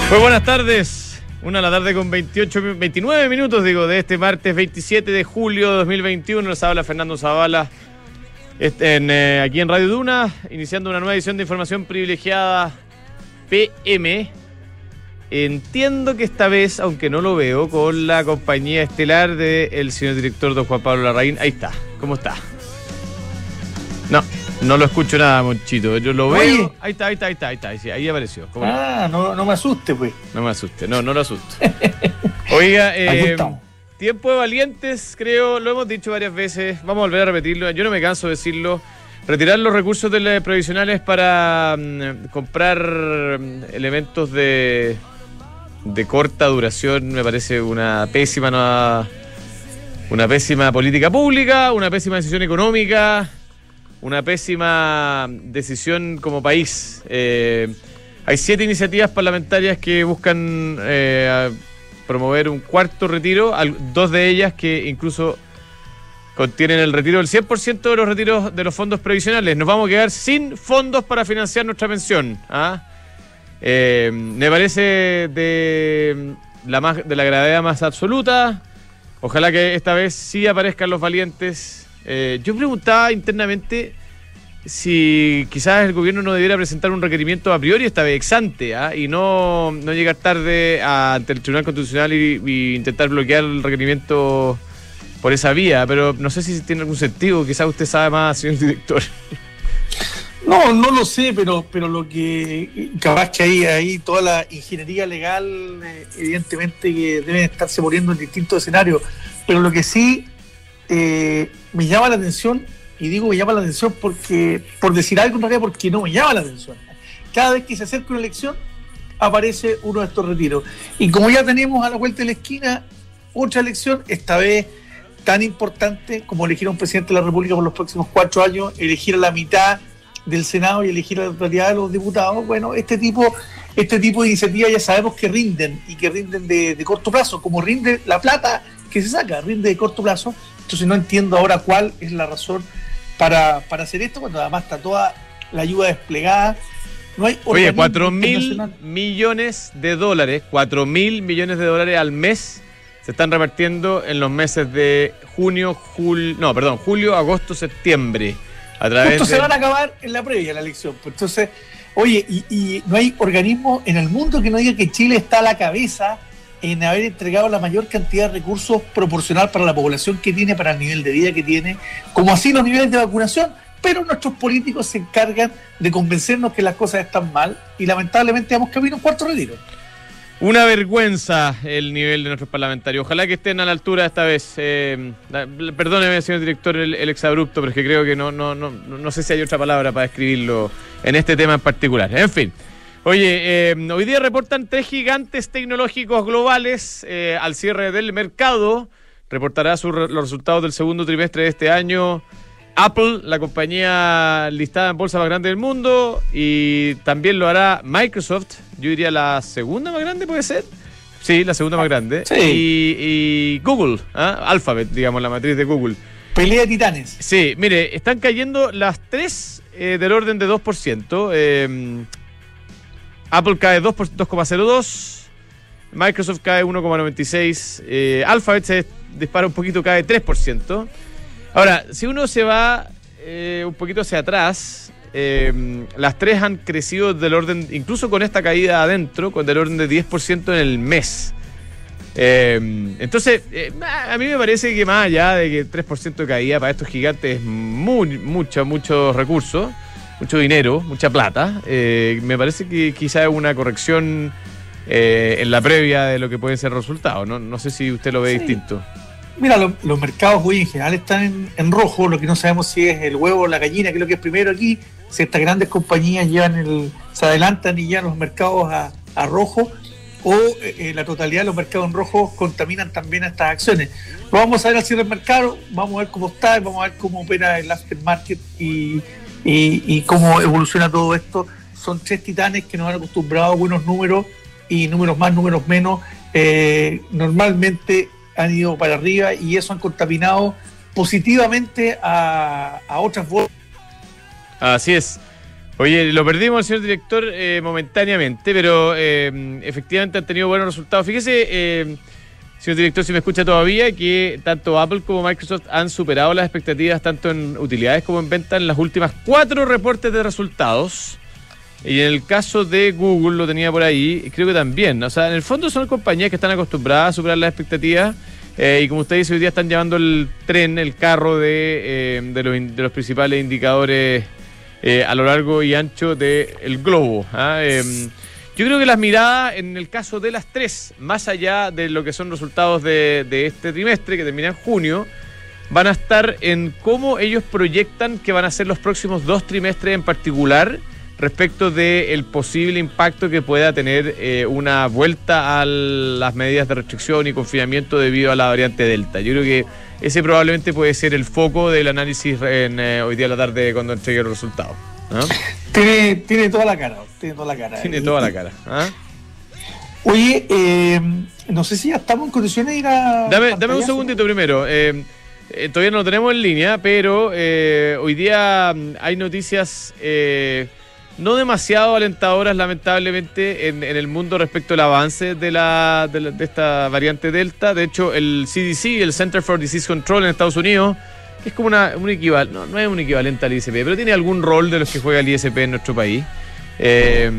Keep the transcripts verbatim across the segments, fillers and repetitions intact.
Muy buenas tardes, una de la tarde con veintiocho, veintinueve minutos, digo, de este martes veintisiete de julio de dos mil veintiuno. Nos habla Fernando Zavala este, en, eh, aquí en Radio Duna, iniciando una nueva edición de Información Privilegiada P M. Entiendo que esta vez, aunque no lo veo, con la compañía estelar del señor director don Juan Pablo Larraín. Ahí está, ¿cómo está? No, no lo escucho nada, Monchito. Yo lo veo. Oye. Ahí está, ahí está, ahí está, ahí está. Sí, ahí apareció. ¿Cómo Ah, no, no me asuste, pues. no? No me asuste, no, no lo asusto. Oiga, Aquí eh, estamos. tiempo de valientes, creo, lo hemos dicho varias veces. Vamos a volver a repetirlo. Yo no me canso de decirlo. Retirar los recursos de las previsionales para mm, comprar mm, elementos de, de corta duración me parece una pésima, no, una pésima política pública, una pésima decisión económica. Una pésima decisión como país. Eh, hay siete iniciativas parlamentarias que buscan eh, promover un cuarto retiro, al, dos de ellas que incluso contienen el retiro del cien por ciento de los retiros de los fondos previsionales. Nos vamos a quedar sin fondos para financiar nuestra pensión. ¿ah? Eh, me parece de la, más, de la gravedad más absoluta. Ojalá que esta vez sí aparezcan los valientes. Eh, yo preguntaba internamente si quizás el gobierno no debiera presentar un requerimiento a priori esta vez ex ante, ¿ah? y no, no llegar tarde a, ante el Tribunal Constitucional y, y intentar bloquear el requerimiento por esa vía, pero no sé si tiene algún sentido, quizás usted sabe más, señor director. No, no lo sé, pero, pero lo que capaz que hay ahí toda la ingeniería legal, eh, evidentemente que deben estarse poniendo en distintos escenarios, pero lo que sí eh, me llama la atención, y digo me llama la atención porque, por decir algo en realidad, porque no me llama la atención. Cada vez que se acerca una elección, aparece uno de estos retiros. Y como ya tenemos a la vuelta de la esquina otra elección, esta vez tan importante como elegir a un presidente de la República por los próximos cuatro años, elegir a la mitad del Senado y elegir a la totalidad de los diputados, bueno, este tipo, este tipo de iniciativas ya sabemos que rinden, y que rinden de, de corto plazo, como rinde la plata que se saca, rinde de corto plazo. Entonces no entiendo ahora cuál es la razón para, para hacer esto, cuando además está toda la ayuda desplegada. No hay Oye, cuatro mil millones de dólares, cuatro mil millones de dólares al mes se están repartiendo en los meses de junio, julio, no, perdón, julio, agosto, septiembre. A través Justo de... se van a acabar en la previa de la elección. Pues entonces, oye, y, y no hay organismo en el mundo que no diga que Chile está a la cabeza en haber entregado la mayor cantidad de recursos proporcional para la población que tiene, para el nivel de vida que tiene, como así los niveles de vacunación, pero nuestros políticos se encargan de convencernos que las cosas están mal y lamentablemente vamos camino a un cuarto retiro. Una vergüenza el nivel de nuestros parlamentarios. Ojalá que estén a la altura esta vez. Eh, perdóneme, señor director, el, el exabrupto, pero es que creo que no, no, no, no sé si hay otra palabra para describirlo en este tema en particular. En fin. Oye, eh, hoy día reportan tres gigantes tecnológicos globales eh, al cierre del mercado. Reportará su, los resultados del segundo trimestre de este año Apple, la compañía listada en bolsa más grande del mundo, y también lo hará Microsoft, yo diría la segunda más grande, ¿puede ser? Sí, la segunda más grande. Sí. Y, y Google, ¿eh? Alphabet, digamos, la matriz de Google. Pelea de titanes. Sí, mire, están cayendo las tres eh, del orden de dos por ciento. Eh, Apple cae dos coma cero dos, Microsoft cae uno coma noventa y seis, eh, Alphabet se dispara un poquito, cae tres por ciento. Ahora, si uno se va eh, un poquito hacia atrás, eh, las tres han crecido del orden, incluso con esta caída adentro, con del orden de diez por ciento en el mes. Eh, entonces, eh, a mí me parece que más allá de que tres por ciento de caída para estos gigantes es muy, mucho, muchos recursos, mucho dinero, mucha plata, eh, me parece que quizá es una corrección eh, en la previa de lo que pueden ser resultados. No, no sé si usted lo ve sí. distinto. Mira, lo, los mercados hoy en general están en, en rojo, lo que no sabemos si es el huevo o la gallina, que es lo que es primero aquí, si estas grandes compañías llevan el, se adelantan y llevan los mercados a, a rojo, o eh, la totalidad de los mercados en rojo contaminan también a estas acciones. Lo vamos a ver al cierre del mercado, vamos a ver cómo está, vamos a ver cómo opera el aftermarket y, y, y cómo evoluciona todo esto. Son tres titanes que nos han acostumbrado a buenos números, y números más, números menos, eh, normalmente han ido para arriba, y eso han contaminado positivamente a, a otras bolsas. Así es. Oye, lo perdimos, señor director, eh, momentáneamente, pero eh, efectivamente han tenido buenos resultados. Fíjese, eh, señor director, si me escucha todavía, que tanto Apple como Microsoft han superado las expectativas tanto en utilidades como en ventas en las últimas cuatro reportes de resultados. Y en el caso de Google, lo tenía por ahí, creo que también. O sea, en el fondo son compañías que están acostumbradas a superar las expectativas eh, y como usted dice, hoy día están llevando el tren, el carro de, eh, de, los, de los principales indicadores eh, a lo largo y ancho del globo. ¿ah? Eh, yo creo que las miradas en el caso de las tres, más allá de lo que son resultados de, de este trimestre que termina en junio, van a estar en cómo ellos proyectan que van a ser los próximos dos trimestres en particular respecto del posible impacto que pueda tener eh, una vuelta a las medidas de restricción y confinamiento debido a la variante Delta. Yo creo que ese probablemente puede ser el foco del análisis en, eh, hoy día a la tarde cuando entregue los resultados. ¿no? Tiene, tiene toda la cara, tiene toda la cara. Tiene toda la cara. ¿ah? Oye, eh, no sé si ya estamos en condiciones de ir a... Dame, dame un segundito primero. Eh, eh, todavía no lo tenemos en línea, pero eh, hoy día hay noticias... Eh, no demasiado alentadoras, lamentablemente, en, en el mundo respecto al avance de, la, de, la, de esta variante Delta. De hecho, el C D C, el Center for Disease Control en Estados Unidos, que es como una, un equivalente, no, no es un equivalente al I S P, pero tiene algún rol de los que juega el I S P en nuestro país. Eh,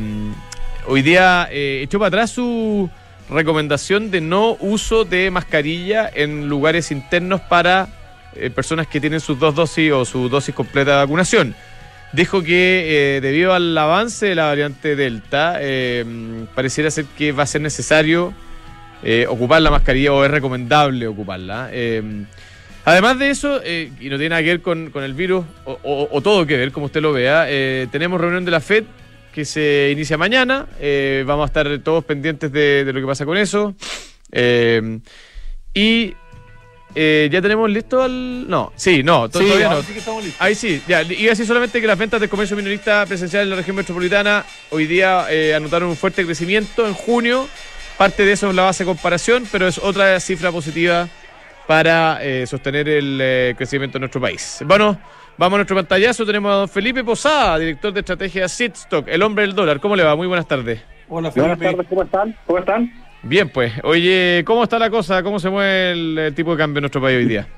hoy día eh, echó para atrás su recomendación de no uso de mascarilla en lugares internos para eh, personas que tienen sus dos dosis o su dosis completa de vacunación. Dijo que eh, debido al avance de la variante Delta, eh, pareciera ser que va a ser necesario eh, ocupar la mascarilla o es recomendable ocuparla. Eh, además de eso, eh, y no tiene nada que ver con, con el virus, o, o, o todo que ver, como usted lo vea, eh, tenemos reunión de la Fed que se inicia mañana. Eh, vamos a estar todos pendientes de, de lo que pasa con eso. Eh, y... Eh, ¿Ya tenemos listo al...? No, sí, no, to- Sí, todavía ahora no. sí que estamos listos. Ahí sí, ya. Iba a decir solamente que las ventas del comercio minorista presencial en la región metropolitana hoy día eh, anotaron un fuerte crecimiento en junio. Parte de eso es la base de comparación, pero es otra cifra positiva para eh, sostener el eh, crecimiento en nuestro país. Bueno, vamos a nuestro pantallazo. Tenemos a don Felipe Posada, director de estrategia Sitstock, el hombre del dólar. ¿Cómo le va? Muy buenas tardes. Hola, Felipe. Buenas tardes, ¿cómo están? ¿Cómo están? Bien, pues. Oye, ¿cómo está la cosa? ¿Cómo se mueve el, el tipo de cambio en nuestro país hoy día?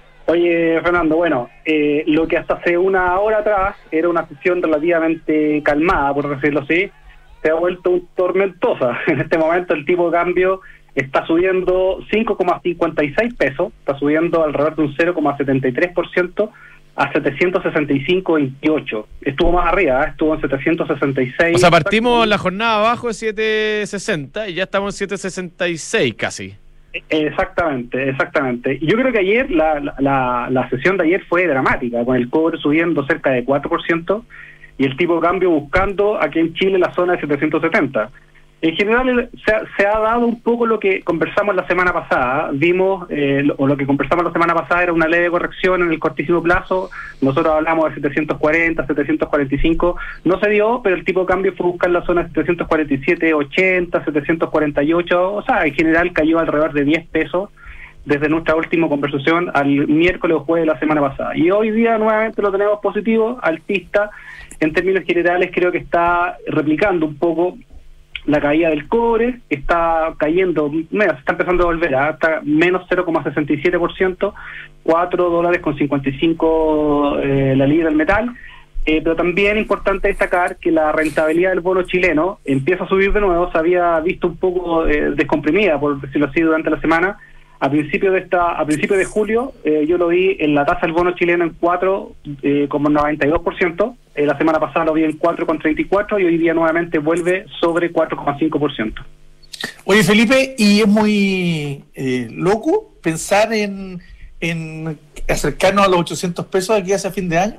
Oye, Fernando, bueno, eh, lo que hasta hace una hora atrás era una sesión relativamente calmada, por decirlo así, se ha vuelto tormentosa. En este momento el tipo de cambio está subiendo cinco coma cincuenta y seis pesos, está subiendo alrededor de un cero coma setenta y tres por ciento a setecientos sesenta y cinco coma veintiocho. Estuvo más arriba, ¿eh? Estuvo en setecientos sesenta y seis. O sea, partimos la jornada abajo de siete sesenta y ya estamos en siete sesenta y seis casi. Exactamente, exactamente. Y yo creo que ayer, la, la, la sesión de ayer fue dramática, con el cobre subiendo cerca de cuatro por ciento y el tipo de cambio buscando aquí en Chile la zona de setecientos setenta. En general se ha, se ha dado un poco lo que conversamos la semana pasada. Vimos, eh, o lo que conversamos la semana pasada era una leve corrección en el cortísimo plazo. Nosotros hablamos de setecientos cuarenta, setecientos cuarenta y cinco. No se dio, pero el tipo de cambio fue buscar la zona de setecientos cuarenta y siete, ochenta, setecientos cuarenta y ocho. O sea, en general cayó alrededor de diez pesos desde nuestra última conversación al miércoles o jueves de la semana pasada. Y hoy día nuevamente lo tenemos positivo, altista. En términos generales creo que está replicando un poco la caída del cobre, está cayendo, mira, se está empezando a volver hasta menos cero coma sesenta y siete por ciento, cuatro dólares con cincuenta y cinco eh, la libra del metal, eh, pero también es importante destacar que la rentabilidad del bono chileno empieza a subir de nuevo. Se había visto un poco eh, descomprimida, por decirlo así, durante la semana. A principio de esta, a principio de julio, eh, yo lo vi en la tasa del bono chileno en cuatro coma noventa y dos por ciento. Eh, la semana pasada lo vi en cuatro coma treinta y cuatro y hoy día nuevamente vuelve sobre cuatro coma cinco por ciento. Oye, Felipe, y es muy eh, loco pensar en, en acercarnos a los ochocientos pesos aquí hacia fin de año.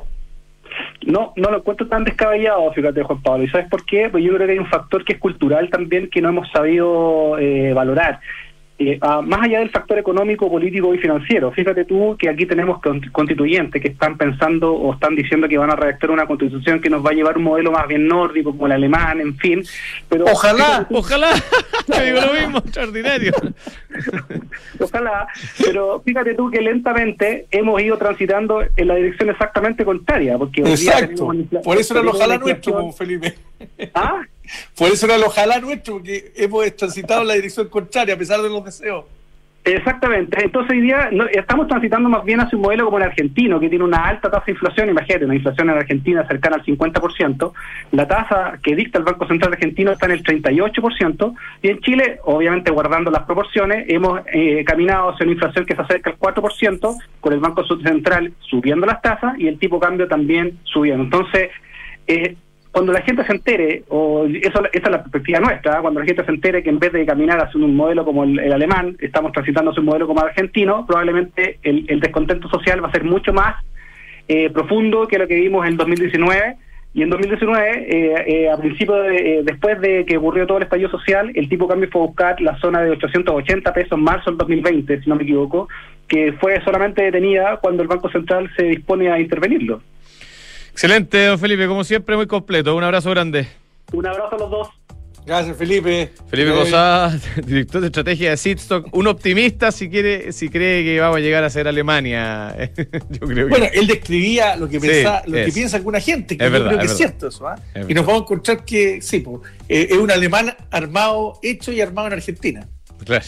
No, no lo encuentro tan descabellado, fíjate, Juan Pablo. ¿Y sabes por qué? Pues yo creo que hay un factor que es cultural también que no hemos sabido eh, valorar. Eh, uh, más allá del factor económico, político y financiero, fíjate tú que aquí tenemos constituyentes que están pensando o están diciendo que van a redactar una constitución que nos va a llevar un modelo más bien nórdico, como el alemán, en fin. Pero ojalá, ojalá, te digo lo mismo, extraordinario. Ojalá, pero fíjate tú que lentamente hemos ido transitando en la dirección exactamente contraria. Porque hoy día Exacto, tenemos, por eso era el ojalá inflación. nuestro, Felipe. ¿Ah? Por eso era el ojalá nuestro, porque hemos transitado en la dirección contraria a pesar de los deseos. Exactamente, entonces hoy día no, estamos transitando más bien hacia un modelo como el argentino, que tiene una alta tasa de inflación. Imagínate, una inflación en Argentina cercana al cincuenta por ciento, la tasa que dicta el Banco Central Argentino está en el treinta y ocho por ciento, y en Chile, obviamente guardando las proporciones, hemos eh, caminado hacia una inflación que se acerca al cuatro por ciento, con el Banco Central subiendo las tasas y el tipo de cambio también subiendo. Entonces, eh, cuando la gente se entere, o eso, esa es la perspectiva nuestra, cuando la gente se entere que en vez de caminar hacia un modelo como el, el alemán, estamos transitando hacia un modelo como el argentino, probablemente el, el descontento social va a ser mucho más eh, profundo que lo que vimos en dos mil diecinueve. Y en dos mil diecinueve, eh, eh, a principio de, eh, después de que ocurrió todo el estallido social, el tipo de cambio fue a buscar la zona de ochocientos ochenta pesos en marzo del dos mil veinte, si no me equivoco, que fue solamente detenida cuando el Banco Central se dispone a intervenirlo. Excelente, don Felipe, como siempre, muy completo. Un abrazo grande. Un abrazo a los dos. Gracias, Felipe. Felipe Posada, director de estrategia de Seedstock, un optimista si quiere, si cree que vamos a llegar a ser Alemania. Yo creo que... Bueno, él describía lo que, sí, pensa, lo es. que piensa alguna gente, que es yo verdad, creo que es es verdad. cierto eso. ¿eh? Es y nos vamos a encontrar que sí, pues, eh, es un alemán armado, hecho y armado en Argentina. Claro.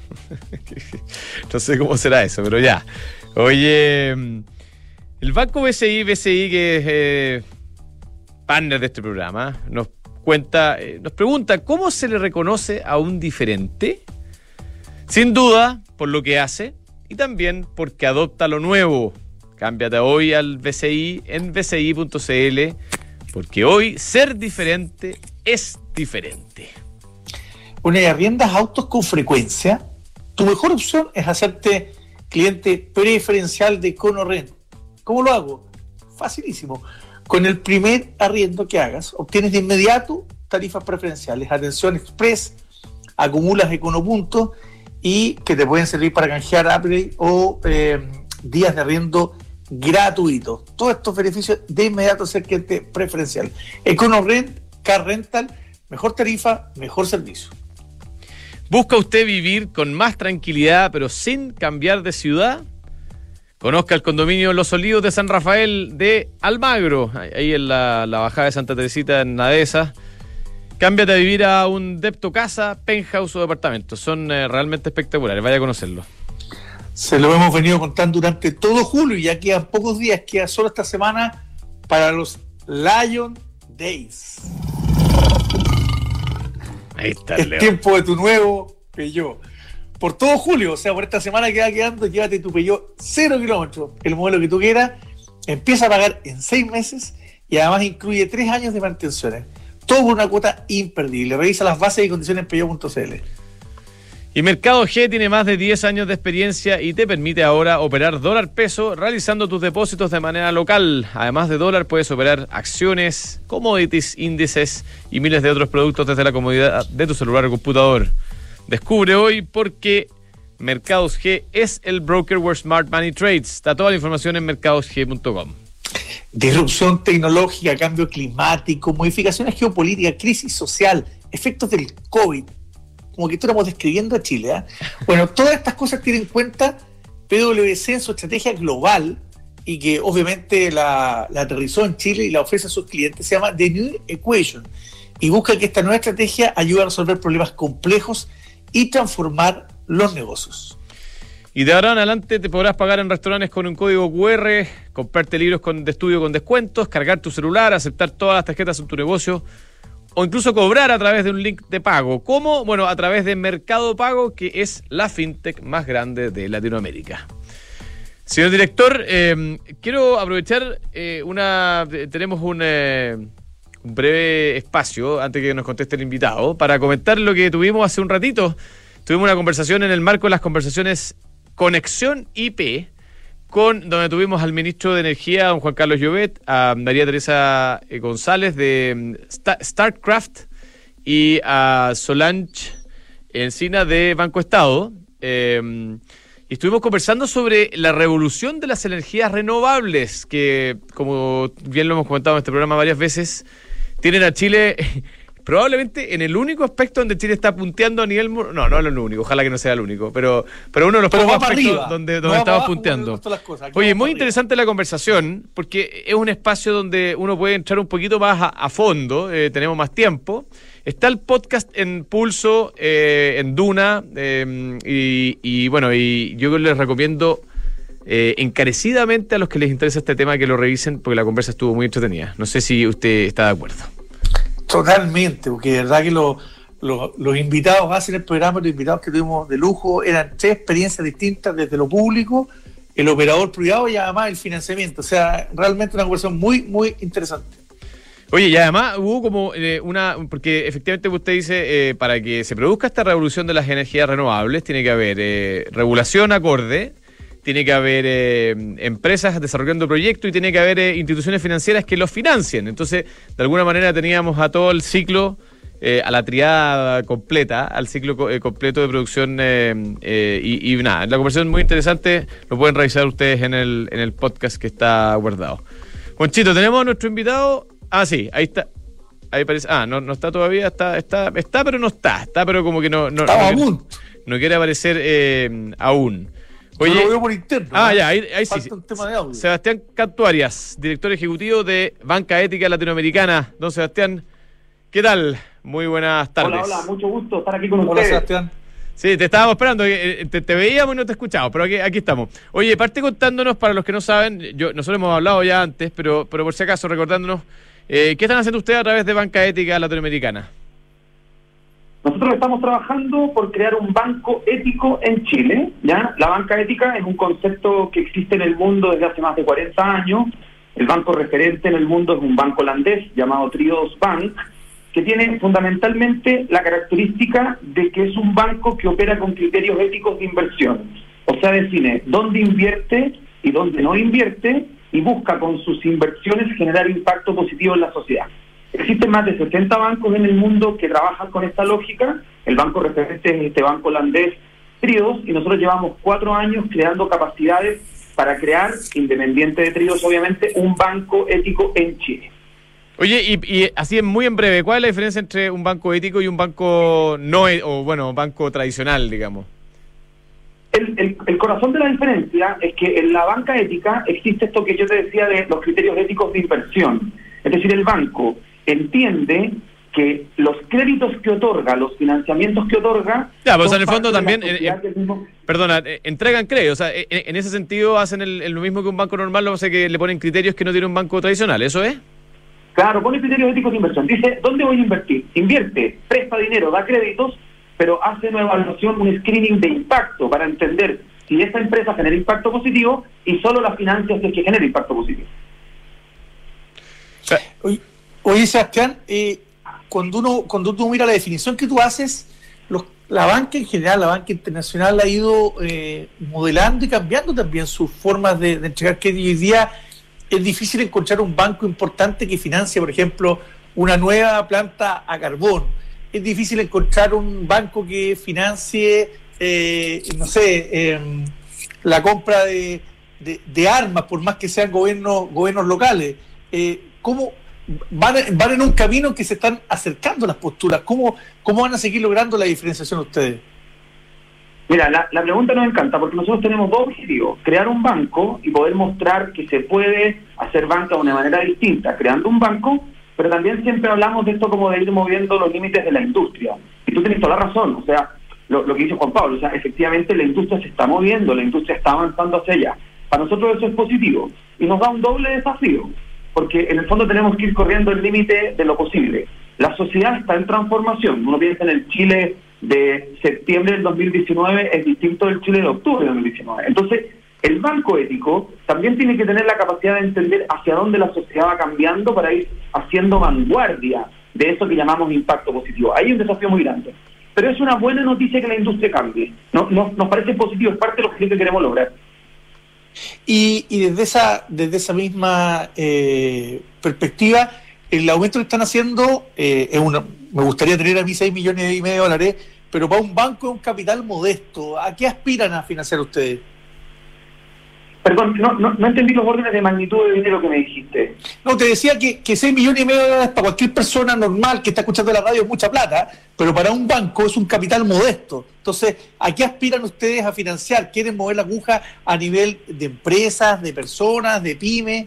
No sé cómo será eso, pero ya. Oye, el Banco B C I, B C I que es eh, partner de este programa, nos cuenta, eh, nos pregunta cómo se le reconoce a un diferente. Sin duda, por lo que hace y también porque adopta lo nuevo. Cámbiate hoy al B C I en b c i punto c l, porque hoy ser diferente es diferente. Bueno, y arriendas autos con frecuencia, tu mejor opción es hacerte cliente preferencial de EconoRent. ¿Cómo lo hago? Facilísimo. Con el primer arriendo que hagas, obtienes de inmediato tarifas preferenciales, atención express, acumulas econopuntos y que te pueden servir para canjear upgrade o eh, días de arriendo gratuitos. Todos estos beneficios de inmediato ser cliente preferencial. EconoRent, Car Rental, mejor tarifa, mejor servicio. ¿Busca usted vivir con más tranquilidad pero sin cambiar de ciudad? Conozca el condominio Los Olivos de San Rafael de Almagro, ahí en la, la bajada de Santa Teresita en Nadesa. Cámbiate a vivir a un depto casa, penthouse o departamento. Son eh, realmente espectaculares, vaya a conocerlo. Se lo hemos venido contando durante todo julio y ya quedan pocos días, queda solo esta semana para los Lion Days. Ahí está, Es Leo. tiempo de tu nuevo Peugeot. Por todo julio, o sea, por esta semana que va quedando, llévate tu Peugeot cero kilómetros, el modelo que tú quieras, empieza a pagar en seis meses y además incluye tres años de mantenciones. Todo por una cuota imperdible. Revisa las bases y condiciones en peugeot punto c l. Y Mercado G tiene más de diez años de experiencia y te permite ahora operar dólar-peso realizando tus depósitos de manera local. Además de dólar, puedes operar acciones, commodities, índices y miles de otros productos desde la comodidad de tu celular o computador. Descubre hoy por qué Mercados G es el broker where smart money trades. Está toda la información en mercados g punto com. Disrupción tecnológica, cambio climático, modificaciones geopolíticas, crisis social, efectos del COVID, como que estamos describiendo a Chile. ¿eh? Bueno, todas estas cosas tienen en cuenta P W C en su estrategia global y que obviamente la, la aterrizó en Chile y la ofrece a sus clientes. Se llama The New Equation y busca que esta nueva estrategia ayude a resolver problemas complejos y transformar los negocios. Y de ahora en adelante te podrás pagar en restaurantes con un código cu erre, comprarte libros con, de estudio con descuentos, cargar tu celular, aceptar todas las tarjetas en tu negocio o incluso cobrar a través de un link de pago. ¿Cómo? Bueno, a través de Mercado Pago, que es la fintech más grande de Latinoamérica. Señor director, eh, quiero aprovechar eh, una... Tenemos un... Eh, un breve espacio antes que nos conteste el invitado para comentar lo que tuvimos hace un ratito. Tuvimos una conversación en el marco de las conversaciones Conexión I P, con donde tuvimos al ministro de Energía, don Juan Carlos Llobet, a María Teresa González de Startcraft y a Solange Encina de Banco Estado. Eh, y estuvimos conversando sobre la revolución de las energías renovables, que, como bien lo hemos comentado en este programa varias veces, tienen a Chile probablemente en el único aspecto donde Chile está punteando a nivel... No, no es lo único, ojalá que no sea el único, pero, pero uno de los pero pocos aspectos arriba, donde, donde no estamos abajo, punteando. Cosas, Oye, muy interesante la conversación, porque es un espacio donde uno puede entrar un poquito más a, a fondo, eh, tenemos más tiempo. Está el podcast en Pulso, eh, en Duna, eh, y, y bueno, y yo les recomiendo... Eh, encarecidamente a los que les interesa este tema que lo revisen, porque la conversa estuvo muy entretenida. No sé si usted está de acuerdo. Totalmente, porque de verdad que lo, lo, los invitados hacen el programa, los invitados que tuvimos de lujo, eran tres experiencias distintas desde lo público, el operador privado y además el financiamiento. O sea, realmente una conversación muy, muy interesante. Oye, y además hubo como eh, una, porque efectivamente usted dice, eh, para que se produzca esta revolución de las energías renovables, tiene que haber eh, regulación acorde, tiene que haber eh, empresas desarrollando proyectos y tiene que haber eh, instituciones financieras que los financien. Entonces, de alguna manera teníamos a todo el ciclo, eh, a la triada completa, al ciclo eh, completo de producción eh, eh, y, y nada. La conversación es muy interesante, lo pueden revisar ustedes en el, en el podcast que está guardado. Juanchito, tenemos a nuestro invitado. Ah, sí, ahí está. Ahí parece. Ah, no, no está todavía, está, está, está, pero no está. Está, pero como que no, no, no, quiere, no quiere aparecer eh, aún. Oye, yo lo veo por interno. Ah, ¿no? Ya, ahí, ahí sí. Un tema de audio. Sebastián Cantuarias, director ejecutivo de Banca Ética Latinoamericana. Don Sebastián, ¿qué tal? Muy buenas tardes. Hola, hola, mucho gusto estar aquí con ustedes. Hola, Sebastián. Sí, te estábamos esperando, te, te veíamos y no te escuchábamos, pero aquí, aquí estamos. Oye, parte contándonos, para los que no saben, yo nosotros hemos hablado ya antes, pero, pero por si acaso recordándonos, eh, ¿qué están haciendo ustedes a través de Banca Ética Latinoamericana? Nosotros estamos trabajando por crear un banco ético en Chile, ¿ya? La banca ética es un concepto que existe en el mundo desde hace más de cuarenta años. El banco referente en el mundo es un banco holandés llamado Triodos Bank, que tiene fundamentalmente la característica de que es un banco que opera con criterios éticos de inversión. O sea, define dónde invierte y dónde no invierte y busca con sus inversiones generar impacto positivo en la sociedad. Existen más de sesenta bancos en el mundo que trabajan con esta lógica. El banco referente es este banco holandés Triodos, y nosotros llevamos cuatro años creando capacidades para crear, independiente de Triodos obviamente, un banco ético en Chile. Oye, y, y así muy en breve, ¿cuál es la diferencia entre un banco ético y un banco no, o bueno, banco tradicional, digamos? El, el, el corazón de la diferencia es que en la banca ética existe esto que yo te decía de los criterios éticos de inversión. Es decir, el banco entiende que los créditos que otorga, los financiamientos que otorga... Ya, pues en el fondo también, eh, eh, mismo... perdona, eh, entregan crédito, o sea, eh, en ese sentido hacen el, el, lo mismo que un banco normal, lo que pasa es que le ponen criterios que no tiene un banco tradicional, ¿eso es? Claro, pone criterios éticos de inversión. Dice, ¿dónde voy a invertir? Invierte, presta dinero, da créditos, pero hace una evaluación, un screening de impacto para entender si esa empresa genera impacto positivo y solo la financia si es que genera impacto positivo. Oye, oye Sebastián, eh, cuando uno cuando uno mira la definición que tú haces, los, la banca en general, la banca internacional ha ido eh, modelando y cambiando también sus formas de, de entregar crédito. Hoy día es difícil encontrar un banco importante que financie, por ejemplo, una nueva planta a carbón. Es difícil encontrar un banco que financie, eh, no sé, eh, la compra de, de, de armas, por más que sean gobiernos gobiernos locales. Eh, ¿Cómo van, van en un camino que se están acercando las posturas? ¿Cómo, cómo van a seguir logrando la diferenciación ustedes? Mira, la, la pregunta nos encanta porque nosotros tenemos dos objetivos: crear un banco y poder mostrar que se puede hacer banca de una manera distinta, creando un banco, pero también siempre hablamos de esto como de ir moviendo los límites de la industria. Y tú tienes toda la razón, o sea, lo, lo que dice Juan Pablo, o sea, efectivamente la industria se está moviendo, la industria está avanzando hacia allá. Para nosotros eso es positivo y nos da un doble desafío, porque en el fondo tenemos que ir corriendo el límite de lo posible. La sociedad está en transformación. Uno piensa en el Chile de septiembre del dos mil diecinueve, es distinto del Chile de octubre del dos mil diecinueve. Entonces, el banco ético también tiene que tener la capacidad de entender hacia dónde la sociedad va cambiando para ir haciendo vanguardia de eso que llamamos impacto positivo. Ahí hay un desafío muy grande. Pero es una buena noticia que la industria cambie. No, no, nos parece positivo, es parte de lo que queremos lograr. Y, y desde esa desde esa misma eh, perspectiva, el aumento que están haciendo eh, es una, me gustaría tener a mí seis millones y medio de dólares, pero para un banco es un capital modesto. ¿A qué aspiran a financiar ustedes? Perdón, no, no, no entendí los órdenes de magnitud de dinero que me dijiste. No, te decía que, que seis millones y medio de dólares para cualquier persona normal que está escuchando la radio es mucha plata, pero para un banco es un capital modesto. Entonces, ¿a qué aspiran ustedes a financiar? ¿Quieren mover la aguja a nivel de empresas, de personas, de pymes?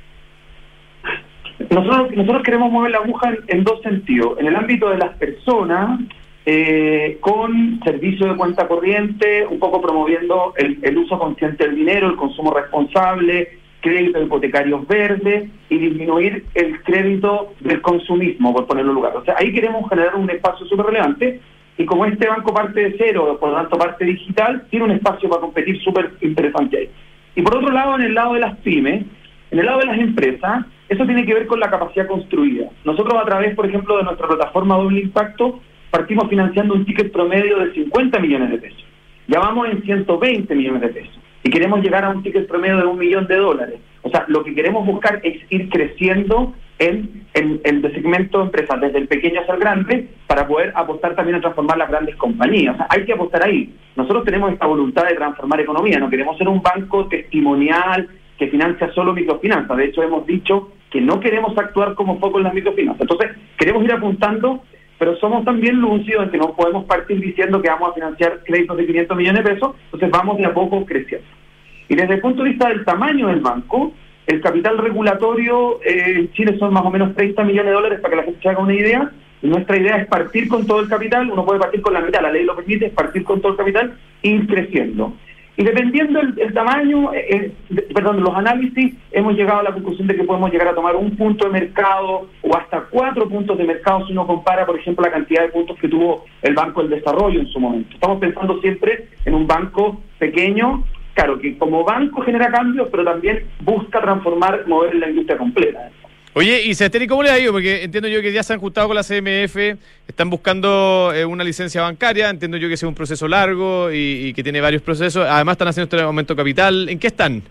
Nosotros, nosotros queremos mover la aguja en, en dos sentidos. En el ámbito de las personas, eh, con servicio de cuenta corriente, un poco promoviendo el, el uso consciente del dinero, el consumo responsable, créditos hipotecarios verdes y disminuir el crédito del consumismo, por ponerlo en lugar. O sea, ahí queremos generar un espacio súper relevante y como este banco parte de cero, por lo tanto parte digital, tiene un espacio para competir súper interesante ahí. Y por otro lado, en el lado de las pymes, en el lado de las empresas, eso tiene que ver con la capacidad construida. Nosotros a través, por ejemplo, de nuestra plataforma Doble Impacto, partimos financiando un ticket promedio de cincuenta millones de pesos. Ya vamos en ciento veinte millones de pesos. Y queremos llegar a un ticket promedio de un millón de dólares. O sea, lo que queremos buscar es ir creciendo en, en, en el segmento de empresas, desde el pequeño hasta el grande, para poder apostar también a transformar las grandes compañías. O sea, hay que apostar ahí. Nosotros tenemos esta voluntad de transformar economía, no queremos ser un banco testimonial que financia solo microfinanzas. De hecho, hemos dicho que no queremos actuar como foco en las microfinanzas. Entonces, queremos ir apuntando, pero somos también lúcidos en que no podemos partir diciendo que vamos a financiar créditos de quinientos millones de pesos, entonces vamos de a poco creciendo. Y desde el punto de vista del tamaño del banco, el capital regulatorio eh, en Chile son más o menos treinta millones de dólares, para que la gente se haga una idea, y nuestra idea es partir con todo el capital. Uno puede partir con la mitad, la ley lo permite, es partir con todo el capital e ir creciendo. Y dependiendo el, el tamaño, eh, de, perdón, los análisis, hemos llegado a la conclusión de que podemos llegar a tomar un punto de mercado o hasta cuatro puntos de mercado si uno compara, por ejemplo, la cantidad de puntos que tuvo el Banco del Desarrollo en su momento. Estamos pensando siempre en un banco pequeño, claro, que como banco genera cambios, pero también busca transformar, mover la industria completa. Oye, y Sebastián, ¿y cómo le ha ido? Porque entiendo yo que ya se han juntado con la C M F, están buscando eh, una licencia bancaria, entiendo yo que es un proceso largo y, y que tiene varios procesos, además están haciendo este aumento capital. ¿En qué están?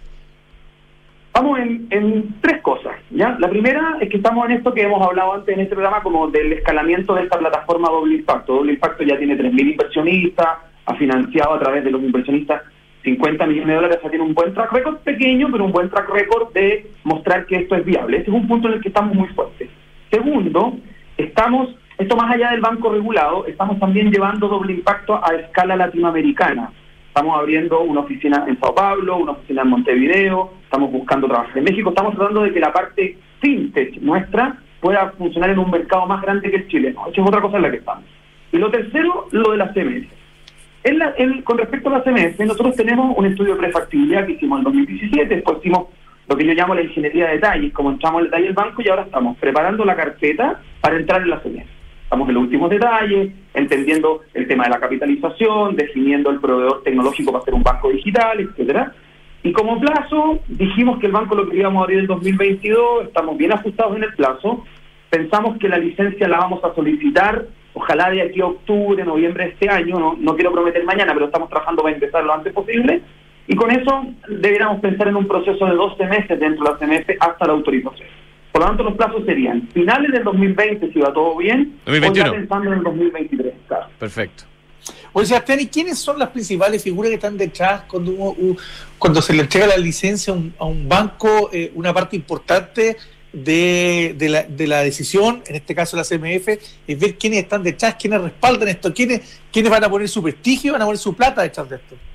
Vamos en, en tres cosas, ¿ya? La primera es que estamos en esto que hemos hablado antes en este programa, como del escalamiento de esta plataforma Doble Impacto. Doble Impacto ya tiene tres mil inversionistas, ha financiado a través de los inversionistas cincuenta millones de dólares, o sea, tiene un buen track record, pequeño, pero un buen track record de mostrar que esto es viable. Ese es un punto en el que estamos muy fuertes. Segundo, estamos, esto más allá del banco regulado, estamos también llevando Doble Impacto a escala latinoamericana. Estamos abriendo una oficina en Sao Paulo, una oficina en Montevideo, estamos buscando trabajar en México, estamos tratando de que la parte fintech nuestra pueda funcionar en un mercado más grande que el chileno. Esa es otra cosa en la que estamos. Y lo tercero, lo de la C M F. En la, en, con respecto a la C M F, nosotros tenemos un estudio de prefactibilidad que hicimos en dos mil diecisiete, después hicimos lo que yo llamo la ingeniería de detalles, como entramos en el detalle del banco, y ahora estamos preparando la carpeta para entrar en la C M F. Estamos en los últimos detalles, entendiendo el tema de la capitalización, definiendo el proveedor tecnológico para hacer un banco digital, etcétera. Y como plazo, dijimos que el banco lo queríamos abrir en dos mil veintidós, estamos bien ajustados en el plazo, pensamos que la licencia la vamos a solicitar ojalá de aquí a octubre, noviembre de este año, no, no quiero prometer mañana, pero estamos trabajando para empezar lo antes posible, y con eso deberíamos pensar en un proceso de doce meses dentro de la C M F hasta la autorización. Por lo tanto, los plazos serían finales del dos mil veinte, si va todo bien, dos mil veintiuno. O ya pensando en el dos mil veintitrés, claro. Perfecto. Oye, Sebastián, ¿y quiénes son las principales figuras que están detrás cuando, uno, cuando se le entrega la licencia a un, a un banco? Eh, una parte importante De, de, la, de la decisión, en este caso la C M F, es ver quiénes están detrás, quiénes respaldan esto, quiénes, quiénes van a poner su prestigio, van a poner su plata detrás de esto.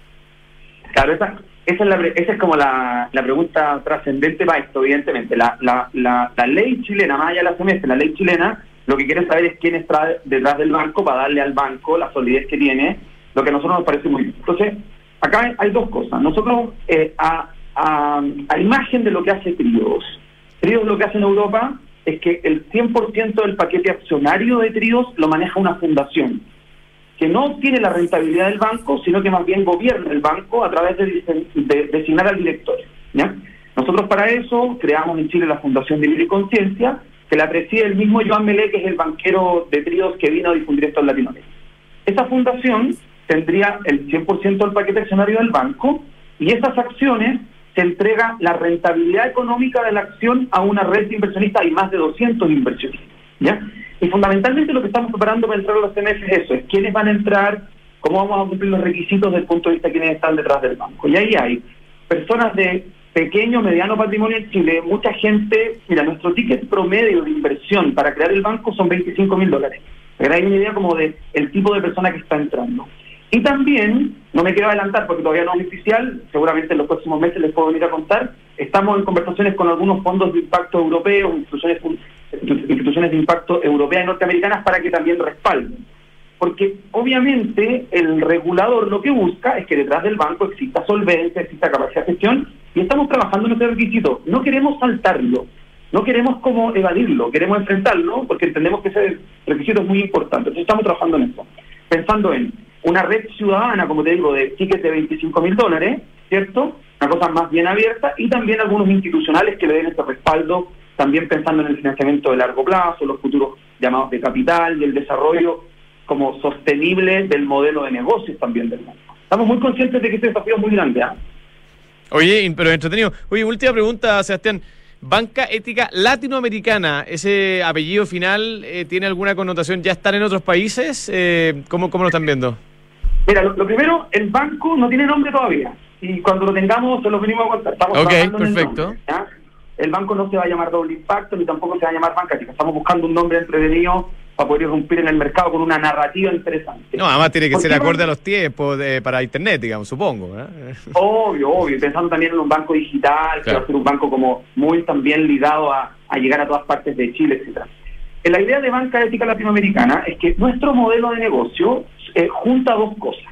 Claro, esa, esa, es, la, esa es como la, la pregunta trascendente para esto, evidentemente. La, la, la, la ley chilena, más allá de la C M F, la ley chilena, lo que quiere saber es quién está detrás del banco para darle al banco la solidez que tiene, lo que a nosotros nos parece muy bien. Entonces, acá hay, hay dos cosas. Nosotros, eh, a, a, a imagen de lo que hace Tríos, Tríos lo que hace en Europa es que el cien por ciento del paquete accionario de Tríos lo maneja una fundación, que no obtiene la rentabilidad del banco, sino que más bien gobierna el banco a través de, de, de designar al director, ¿ya? Nosotros para eso creamos en Chile la Fundación de Libre y Conciencia, que la preside el mismo Joan Melé, que es el banquero de Tríos que vino a difundir esto en Latinoamérica. Esa fundación tendría el cien por ciento del paquete accionario del banco, y esas acciones se entrega la rentabilidad económica de la acción a una red de inversionistas. Hay más de doscientos inversionistas, ¿ya? Y fundamentalmente lo que estamos preparando para entrar a la C M F es eso, es quiénes van a entrar, cómo vamos a cumplir los requisitos desde el punto de vista de quiénes están detrás del banco. Y ahí hay personas de pequeño, mediano patrimonio en Chile, mucha gente, mira, nuestro ticket promedio de inversión para crear el banco son veinticinco mil dólares. Pero hay una idea como de el tipo de persona que está entrando. Y también, no me quiero adelantar porque todavía no es oficial, seguramente en los próximos meses les puedo venir a contar, estamos en conversaciones con algunos fondos de impacto europeos, instituciones, instituciones de impacto europeas y norteamericanas para que también respalden. Porque obviamente el regulador lo que busca es que detrás del banco exista solvencia, exista capacidad de gestión, y estamos trabajando en ese requisito. No queremos saltarlo, no queremos como evadirlo, queremos enfrentarlo porque entendemos que ese requisito es muy importante. Entonces estamos trabajando en eso, pensando en una red ciudadana, como te digo, de tickets de veinticinco mil dólares, ¿cierto? Una cosa más bien abierta, y también algunos institucionales que le den este respaldo, también pensando en el financiamiento de largo plazo, los futuros llamados de capital y el desarrollo como sostenible del modelo de negocios también del banco. Estamos muy conscientes de que este desafío es muy grande, ¿eh? Oye, pero entretenido. Oye, última pregunta, Sebastián. Banca Ética Latinoamericana, ¿ese apellido final eh, tiene alguna connotación? ¿Ya están en otros países? Eh, ¿cómo, ¿Cómo lo están viendo? Mira, lo, lo primero, el banco no tiene nombre todavía. Y cuando lo tengamos, se lo venimos a contar. Estamos Ok, trabajando en el perfecto. nombre, ¿ya? El banco no se va a llamar Doble Impacto, ni tampoco se va a llamar Banca Ética. Estamos buscando un nombre entretenido para poder irrumpir en el mercado con una narrativa interesante. No, además tiene que ¿Por ser qué acorde no? a los tiempos de, para internet, digamos, supongo, ¿eh? Obvio, obvio. Pensando también en un banco digital, que Claro. va a ser un banco como muy también ligado a, a llegar a todas partes de Chile, etcétera. La idea de Banca Ética Latinoamericana es que nuestro modelo de negocio eh, junta dos cosas.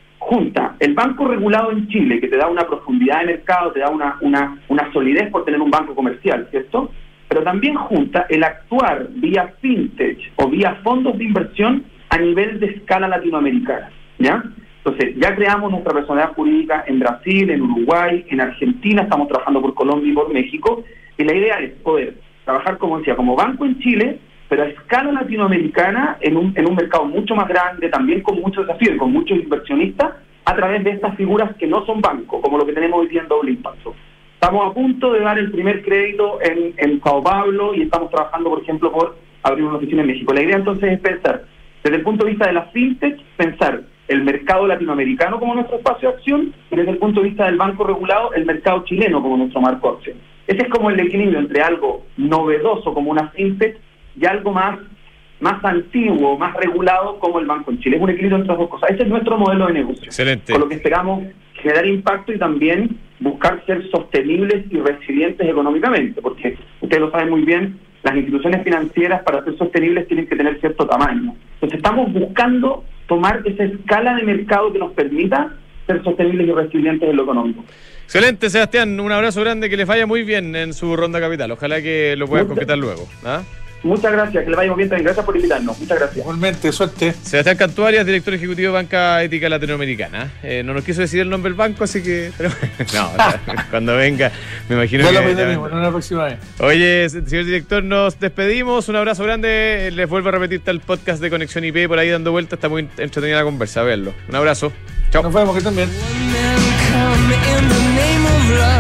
Junta el banco regulado en Chile, que te da una profundidad de mercado, te da una, una, una solidez por tener un banco comercial, ¿cierto? Pero también junta el actuar vía fintech o vía fondos de inversión a nivel de escala latinoamericana, ¿ya? Entonces, ya creamos nuestra personalidad jurídica en Brasil, en Uruguay, en Argentina, estamos trabajando por Colombia y por México, y la idea es poder trabajar, como decía, como banco en Chile, pero a escala latinoamericana, en un, en un mercado mucho más grande, también con muchos desafíos, con muchos inversionistas, a través de estas figuras que no son bancos, como lo que tenemos hoy día en Doble Impacto. Estamos a punto de dar el primer crédito en, en Sao Paulo y estamos trabajando, por ejemplo, por abrir una oficina en México. La idea entonces es pensar, desde el punto de vista de la fintech, pensar el mercado latinoamericano como nuestro espacio de acción y desde el punto de vista del banco regulado, el mercado chileno como nuestro marco de acción. Ese es como el equilibrio entre algo novedoso como una fintech y algo más, más antiguo, más regulado como el banco en Chile. Es un equilibrio entre las dos cosas. Ese es nuestro modelo de negocio. Excelente. Con lo que esperamos generar impacto y también buscar ser sostenibles y resilientes económicamente, porque ustedes lo saben muy bien, las instituciones financieras para ser sostenibles tienen que tener cierto tamaño. Entonces estamos buscando tomar esa escala de mercado que nos permita ser sostenibles y resilientes en lo económico. Excelente, Sebastián. Un abrazo grande, que les vaya muy bien en su ronda capital. Ojalá que lo puedan concretar luego, ¿ah? Muchas gracias, que le vaya muy bien también. Gracias por invitarnos. Muchas gracias. Igualmente, suerte. Sebastián Cantuarias, director ejecutivo de Banca Ética Latinoamericana. Eh, no nos quiso decir el nombre del banco, así que... Pero, no, o sea, cuando venga, me imagino Ya que... lo ya- pediremos en una próxima vez. Oye, señor director, nos despedimos. Un abrazo grande. Les vuelvo a repetir, está el podcast de Conexión I P por ahí dando vueltas. Está muy entretenida la conversa, a verlo. Un abrazo. Chao. Nos vemos, que también.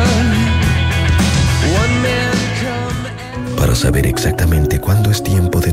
Para saber exactamente cuándo es tiempo de